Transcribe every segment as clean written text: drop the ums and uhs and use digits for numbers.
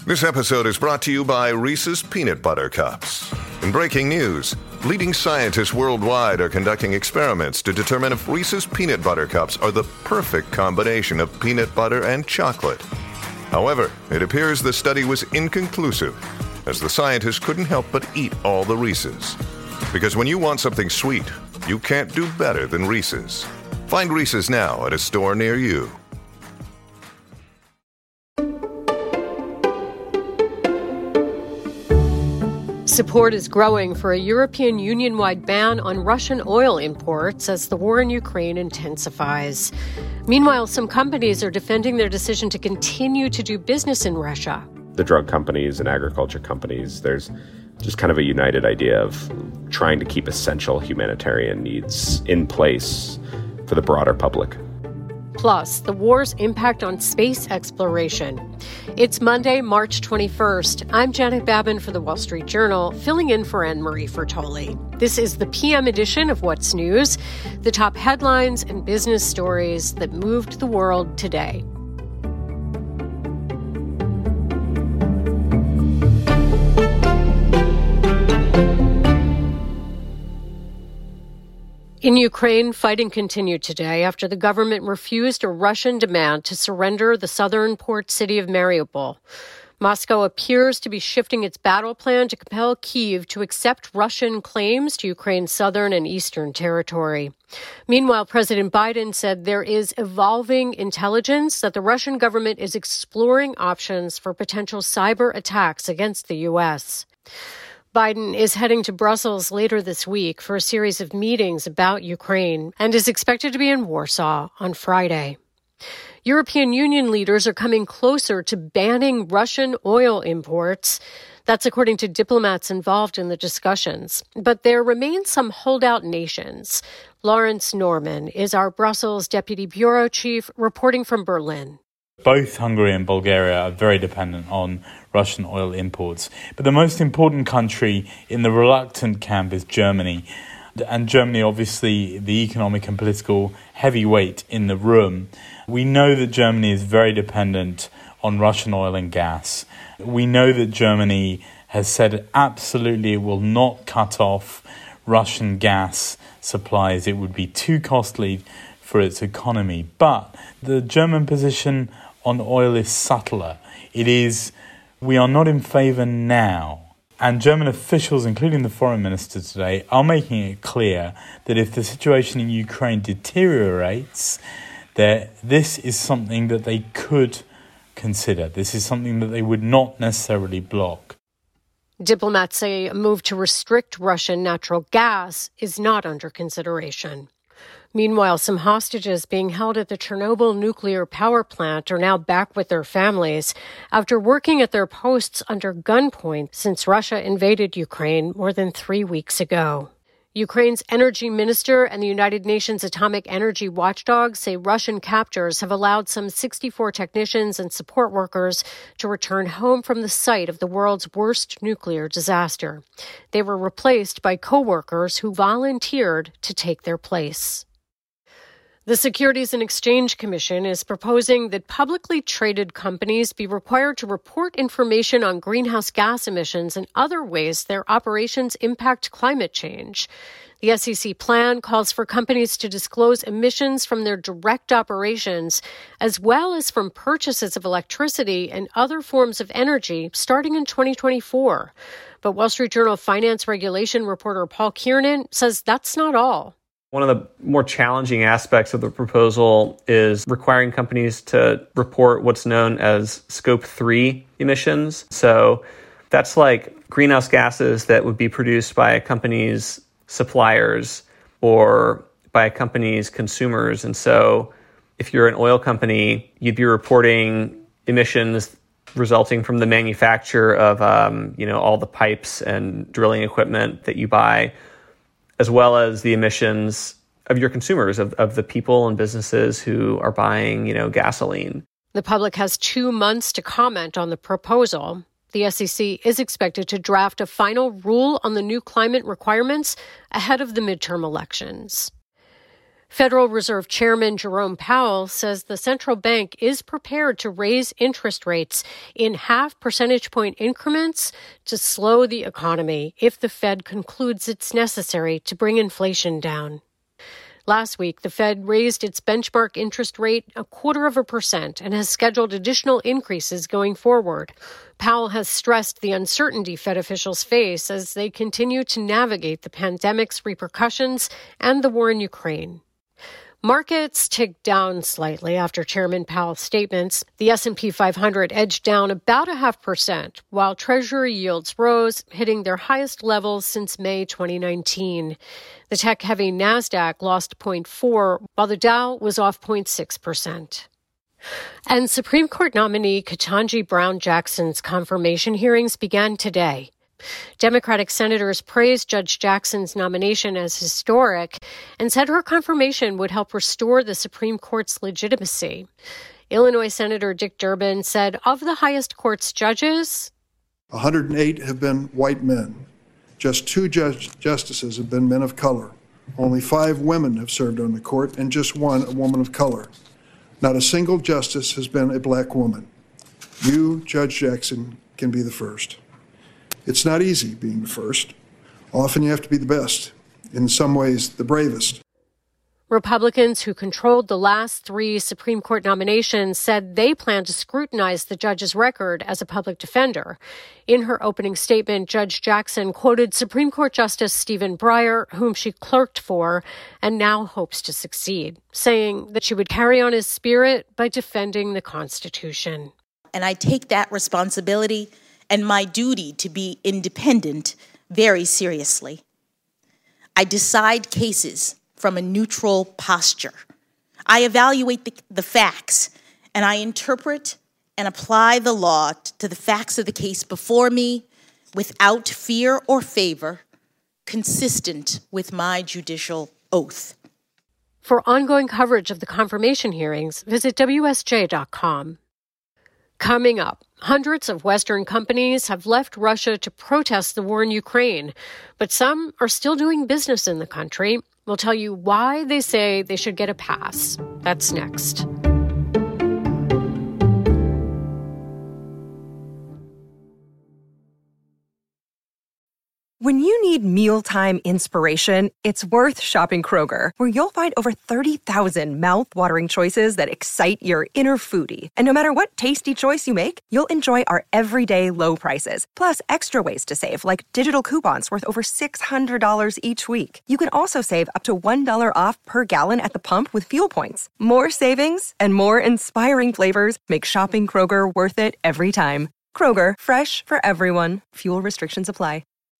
This episode is brought to you by Reese's Peanut Butter Cups. In breaking news, leading scientists worldwide are conducting experiments to determine if Reese's Peanut Butter Cups are the perfect combination of peanut butter and chocolate. However, it appears the study was inconclusive, as the scientists couldn't help but eat all the Reese's. Because when you want something sweet, you can't do better than Reese's. Find Reese's now at a store near you. Support is growing for a European Union-wide ban on Russian oil imports as the war in Ukraine intensifies. Meanwhile, some companies are defending their decision to continue to do business in Russia. The drug companies and agriculture companies, there's just kind of a united idea of trying to keep essential humanitarian needs in place for the broader public. Plus, the war's impact on space exploration. It's Monday, March 21st. I'm Janet Babin for The Wall Street Journal, filling in for Anne-Marie Fertoli. This is the PM edition of What's News, the top headlines and business stories that moved the world today. In Ukraine, fighting continued today after the government refused a Russian demand to surrender the southern port city of Mariupol. Moscow appears to be shifting its battle plan to compel Kyiv to accept Russian claims to Ukraine's southern and eastern territory. Meanwhile, President Biden said there is evolving intelligence that the Russian government is exploring options for potential cyber attacks against the U.S. Biden is heading to Brussels later this week for a series of meetings about Ukraine and is expected to be in Warsaw on Friday. European Union leaders are coming closer to banning Russian oil imports. That's according to diplomats involved in the discussions. But there remain some holdout nations. Lawrence Norman is our Brussels deputy bureau chief reporting from Berlin. Both Hungary and Bulgaria are very dependent on Russian oil imports. But the most important country in the reluctant camp is Germany. And Germany, obviously, the economic and political heavyweight in the room. We know that Germany is very dependent on Russian oil and gas. We know that Germany has said absolutely it will not cut off Russian gas supplies. It would be too costly for its economy. But the German position on oil is subtler. It is, we are not in favour now. And German officials, including the foreign minister today, are making it clear that if the situation in Ukraine deteriorates, that this is something that they could consider. This is something that they would not necessarily block. Diplomats say a move to restrict Russian natural gas is not under consideration. Meanwhile, some hostages being held at the Chernobyl nuclear power plant are now back with their families after working at their posts under gunpoint since Russia invaded Ukraine more than 3 weeks ago. Ukraine's energy minister and the United Nations Atomic Energy Watchdog say Russian captors have allowed some 64 technicians and support workers to return home from the site of the world's worst nuclear disaster. They were replaced by co-workers who volunteered to take their place. The Securities and Exchange Commission is proposing that publicly traded companies be required to report information on greenhouse gas emissions and other ways their operations impact climate change. The SEC plan calls for companies to disclose emissions from their direct operations, as well as from purchases of electricity and other forms of energy starting in 2024. But Wall Street Journal finance regulation reporter Paul Kiernan says that's not all. One of the more challenging aspects of the proposal is requiring companies to report what's known as Scope 3 emissions. So that's like greenhouse gases that would be produced by a company's suppliers or by a company's consumers. And so if you're an oil company, you'd be reporting emissions resulting from the manufacture of, all the pipes and drilling equipment that you buy, as well as the emissions of your consumers, of the people and businesses who are buying, gasoline. The public has 2 months to comment on the proposal. The SEC is expected to draft a final rule on the new climate requirements ahead of the midterm elections. Federal Reserve Chairman Jerome Powell says the central bank is prepared to raise interest rates in half percentage point increments to slow the economy if the Fed concludes it's necessary to bring inflation down. Last week, the Fed raised its benchmark interest rate 0.25% and has scheduled additional increases going forward. Powell has stressed the uncertainty Fed officials face as they continue to navigate the pandemic's repercussions and the war in Ukraine. Markets ticked down slightly after Chairman Powell's statements. The S&P 500 edged down about 0.5%, while Treasury yields rose, hitting their highest levels since May 2019. The tech-heavy Nasdaq lost 0.4%, while the Dow was off 0.6%. And Supreme Court nominee Ketanji Brown Jackson's confirmation hearings began today. Democratic senators praised Judge Jackson's nomination as historic and said her confirmation would help restore the Supreme Court's legitimacy. Illinois Senator Dick Durbin said of the highest court's judges, 108 have been white men. Just 2 justices have been men of color. Only 5 women have served on the court, and just 1 a woman of color. Not a single justice has been a black woman. You, Judge Jackson, can be the first. It's not easy being the first. Often you have to be the best, in some ways the bravest. Republicans who controlled the last 3 Supreme Court nominations said they plan to scrutinize the judge's record as a public defender. In her opening statement, Judge Jackson quoted Supreme Court Justice Stephen Breyer, whom she clerked for and now hopes to succeed, saying that she would carry on his spirit by defending the Constitution. And I take that responsibility and my duty to be independent very seriously. I decide cases from a neutral posture. I evaluate the facts, and I interpret and apply the law to the facts of the case before me without fear or favor, consistent with my judicial oath. For ongoing coverage of the confirmation hearings, visit WSJ.com. Coming up, hundreds of Western companies have left Russia to protest the war in Ukraine, but some are still doing business in the country. We'll tell you why they say they should get a pass. That's next. When you need mealtime inspiration, it's worth shopping Kroger, where you'll find over 30,000 mouth-watering choices that excite your inner foodie. And no matter what tasty choice you make, you'll enjoy our everyday low prices, plus extra ways to save, like digital coupons worth over $600 each week. You can also save up to $1 off per gallon at the pump with fuel points. More savings and more inspiring flavors make shopping Kroger worth it every time. Kroger, fresh for everyone. Fuel restrictions apply.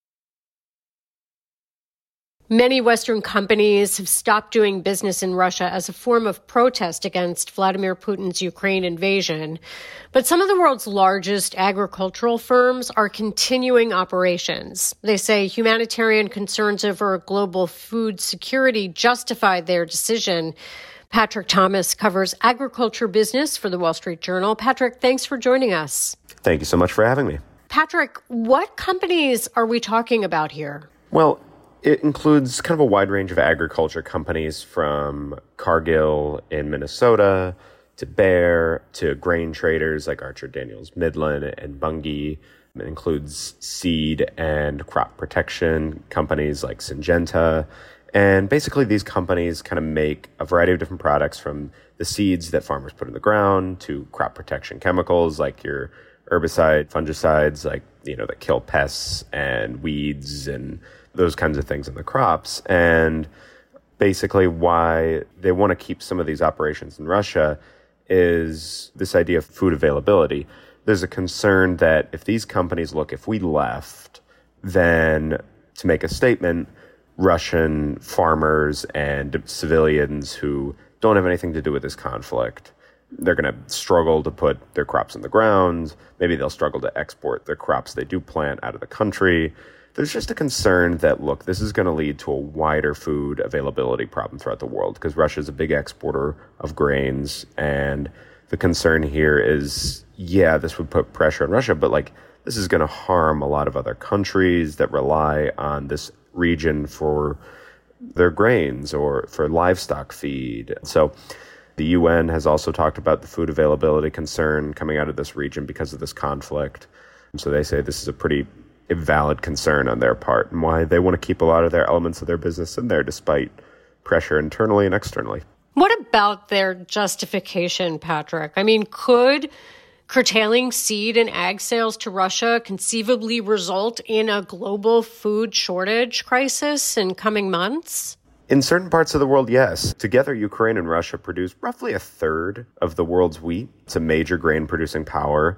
Many Western companies have stopped doing business in Russia as a form of protest against Vladimir Putin's Ukraine invasion. But some of the world's largest agricultural firms are continuing operations. They say humanitarian concerns over global food security justified their decision. Patrick Thomas covers agriculture business for the Wall Street Journal. Patrick, thanks for joining us. Thank you so much for having me. Patrick, what companies are we talking about here? Well, it includes kind of a wide range of agriculture companies, from Cargill in Minnesota to Bayer to grain traders like Archer Daniels Midland and Bunge. It includes seed and crop protection companies like Syngenta. And basically these companies kind of make a variety of different products, from the seeds that farmers put in the ground to crop protection chemicals like your herbicide, fungicides, like, that kill pests and weeds and those kinds of things in the crops. And basically why they want to keep some of these operations in Russia is this idea of food availability. There's a concern that if these companies if we left, then to make a statement, Russian farmers and civilians who don't have anything to do with this conflict, they're going to struggle to put their crops in the ground. Maybe they'll struggle to export their crops they do plant out of the country. There's just a concern that, this is going to lead to a wider food availability problem throughout the world, because Russia is a big exporter of grains. And the concern here is, this would put pressure on Russia, but this is going to harm a lot of other countries that rely on this region for their grains or for livestock feed. So the UN has also talked about the food availability concern coming out of this region because of this conflict. And so they say this is a pretty valid concern on their part and why they want to keep a lot of their elements of their business in there despite pressure internally and externally. What about their justification, Patrick? I mean, could curtailing seed and ag sales to Russia conceivably result in a global food shortage crisis in coming months? In certain parts of the world, yes. Together, Ukraine and Russia produce roughly a third of the world's wheat. It's a major grain-producing power,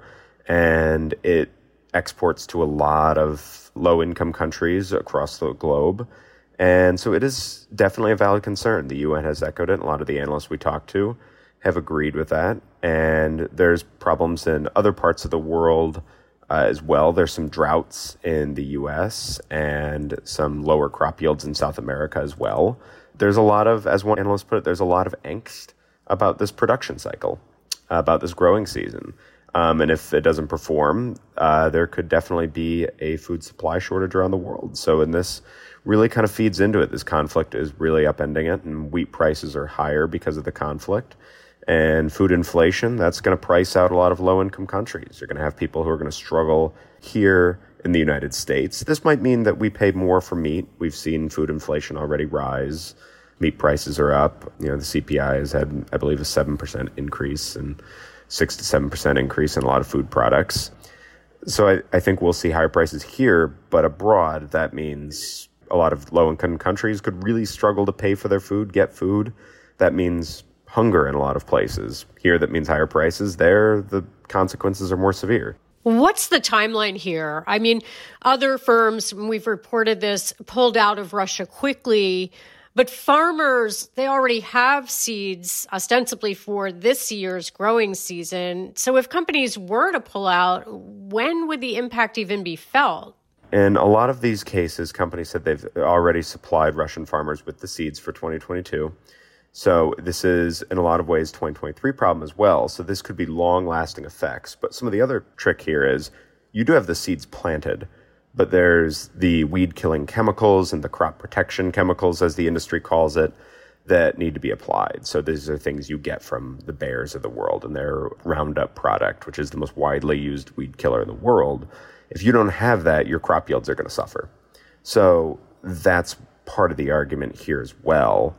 and it exports to a lot of low-income countries across the globe. And so it is definitely a valid concern. The UN has echoed it, and a lot of the analysts we talked to have agreed with that. And there's problems in other parts of the world as well. There's some droughts in the U.S. and some lower crop yields in South America as well. There's a lot of, as one analyst put it, there's a lot of angst about this production cycle, about this growing season. And if it doesn't perform, there could definitely be a food supply shortage around the world. So in this really kind of feeds into it. This conflict is really upending it, and wheat prices are higher because of the conflict. And food inflation, that's going to price out a lot of low-income countries. You're going to have people who are going to struggle here in the United States. This might mean that we pay more for meat. We've seen food inflation already rise. Meat prices are up. You know, the CPI has had, I believe, a 7% increase and 6 to 7% increase in a lot of food products. So I think we'll see higher prices here, but abroad, that means a lot of low-income countries could really struggle to pay for their food, get food. That means hunger in a lot of places. Here, that means higher prices. There, the consequences are more severe. What's the timeline here? I mean, other firms, we've reported this, pulled out of Russia quickly, but farmers, they already have seeds ostensibly for this year's growing season. So if companies were to pull out, when would the impact even be felt? In a lot of these cases, companies said they've already supplied Russian farmers with the seeds for 2022. So this is, in a lot of ways, 2023 problem as well. So this could be long-lasting effects. But some of the other trick here is you do have the seeds planted, but there's the weed-killing chemicals and the crop protection chemicals, as the industry calls it, that need to be applied. So these are things you get from the Bayers of the world and their Roundup product, which is the most widely used weed killer in the world. If you don't have that, your crop yields are going to suffer. So that's part of the argument here as well.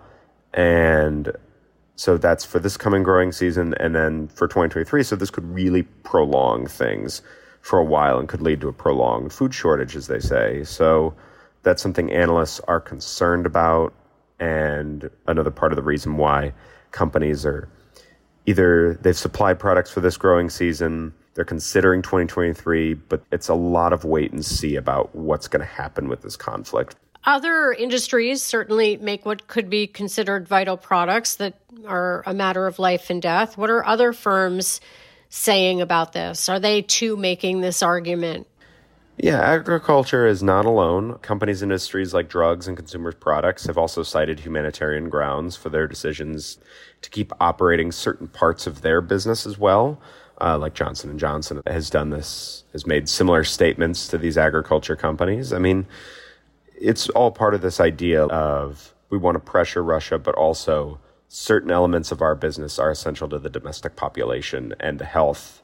And so that's for this coming growing season and then for 2023. So this could really prolong things for a while and could lead to a prolonged food shortage, as they say. So that's something analysts are concerned about. And another part of the reason why companies are either they've supplied products for this growing season, they're considering 2023, but it's a lot of wait and see about what's going to happen with this conflict. Other industries certainly make what could be considered vital products that are a matter of life and death. What are other firms saying about this? Are they too making this argument? Yeah, agriculture is not alone. Companies and industries like drugs and consumer products have also cited humanitarian grounds for their decisions to keep operating certain parts of their business as well. Like Johnson & Johnson has done this, has made similar statements to these agriculture companies. I mean, it's all part of this idea of we want to pressure Russia, but also certain elements of our business are essential to the domestic population and the health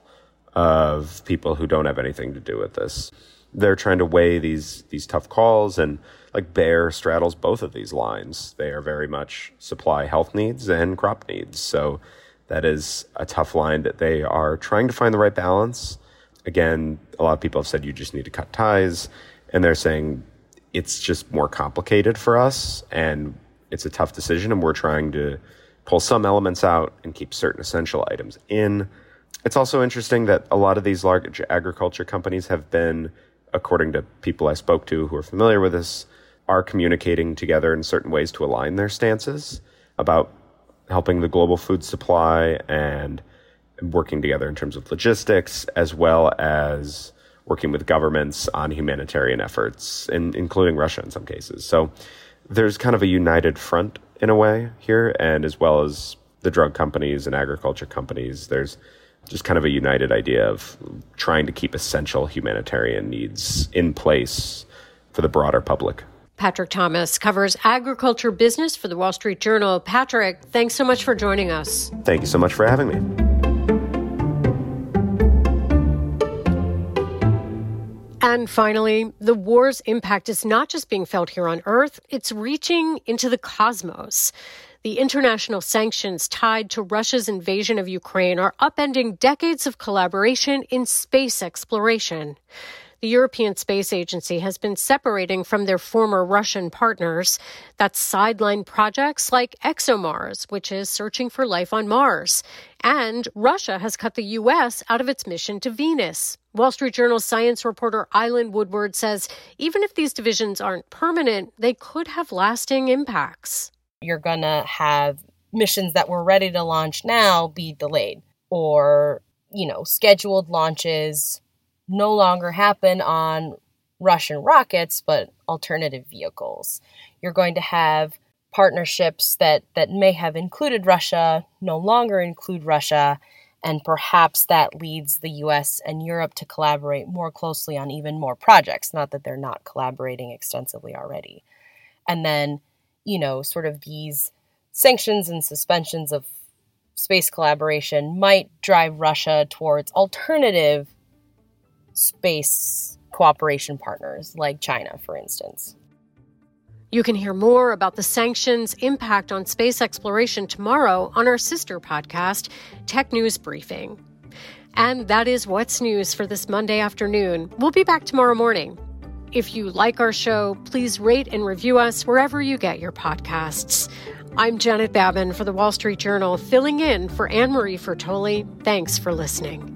of people who don't have anything to do with this. They're trying to weigh these tough calls, and like Bayer straddles both of these lines. They are very much supply health needs and crop needs. So that is a tough line that they are trying to find the right balance. Again, a lot of people have said you just need to cut ties, and they're saying it's just more complicated for us, and it's a tough decision, and we're trying to pull some elements out and keep certain essential items in. It's also interesting that a lot of these large agriculture companies have been, according to people I spoke to who are familiar with this, are communicating together in certain ways to align their stances about helping the global food supply and working together in terms of logistics, as well as working with governments on humanitarian efforts, including Russia in some cases. So there's kind of a united front in a way here, and as well as the drug companies and agriculture companies, there's just kind of a united idea of trying to keep essential humanitarian needs in place for the broader public. Patrick Thomas covers agriculture business for the Wall Street Journal. Patrick, thanks so much for joining us. Thank you so much for having me. And finally, the war's impact is not just being felt here on Earth, it's reaching into the cosmos. The international sanctions tied to Russia's invasion of Ukraine are upending decades of collaboration in space exploration. The European Space Agency has been separating from their former Russian partners. That's sidelined projects like ExoMars, which is searching for life on Mars. And Russia has cut the U.S. out of its mission to Venus. Wall Street Journal science reporter Eileen Woodward says even if these divisions aren't permanent, they could have lasting impacts. You're going to have missions that were ready to launch now be delayed, or, scheduled launches no longer happen on Russian rockets, but alternative vehicles. You're going to have partnerships that may have included Russia, no longer include Russia, and perhaps that leads the US and Europe to collaborate more closely on even more projects, not that they're not collaborating extensively already. And then, sort of these sanctions and suspensions of space collaboration might drive Russia towards alternative space cooperation partners like China, for instance. You can hear more about the sanctions' impact on space exploration tomorrow on our sister podcast, Tech News Briefing. And that is what's news for this Monday afternoon. We'll be back tomorrow morning. If you like our show, please rate and review us wherever you get your podcasts. I'm Janet Babin for the Wall Street Journal, filling in for Anne Marie Fertoli. Thanks for listening.